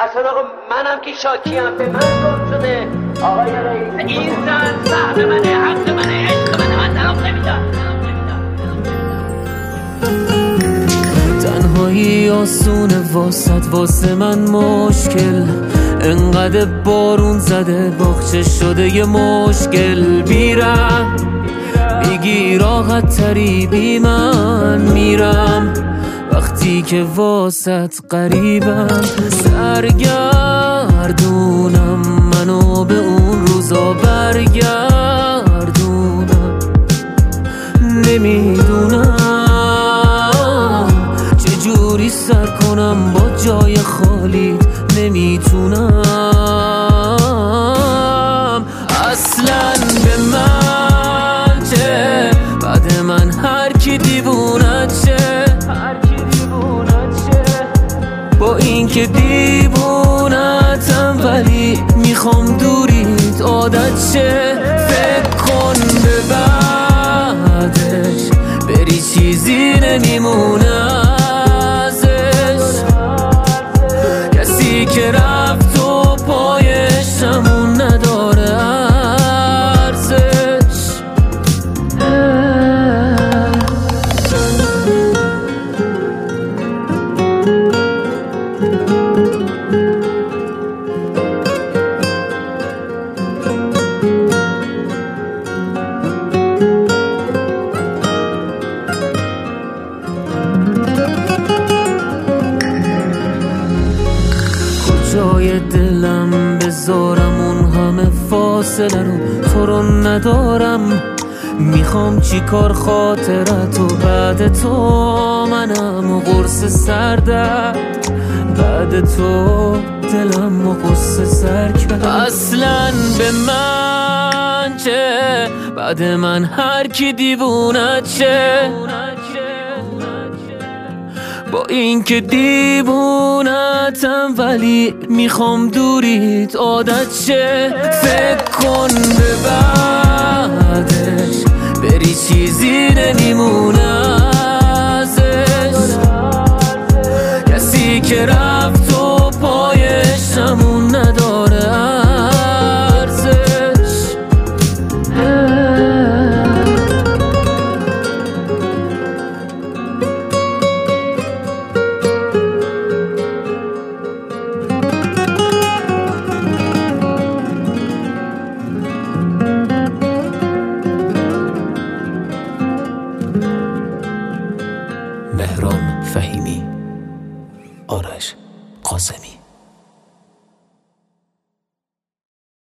اصلا آقا منم که شاکیم، به من گم شده آقای رئیس. این زن سهم منه، حق منه، عشق منه، من طرف نمیدم. تنهایی آسونه واسه من مشکل، انقدر بارون زده باغچه شده یه مشکل. بیرم میگی راحت تری بی من میرم، وقتی که واسط قریبم. سرگردونم منو به اون روزا برگردونم، نمیدونم چجوری سر کنم با جای خالی، نمیتونم اصلا. به من چه بعد من هر کی دیوونه چه، با این که دیوونتم ولی میخوام دوریت عادت شه. فکر کن به بعدش بری چیزی نمیمونه ازش، کسی که رفت و پایشمون نداره ارزش. جای دلم بذارم اون همه فاصله رو، تو رو ندارم. میخوام چی کار خاطرتو بعد تو، منم و قرص سردرد بعد تو، دلم و قصه سر کرد. اصلا به من چه بعد من هر کی دیوونه چه، با این که دیوونتم ولی میخوام دوریت عادت شه. فکر کن به بعدش بری چیزی نمیمونه ازش، کسی که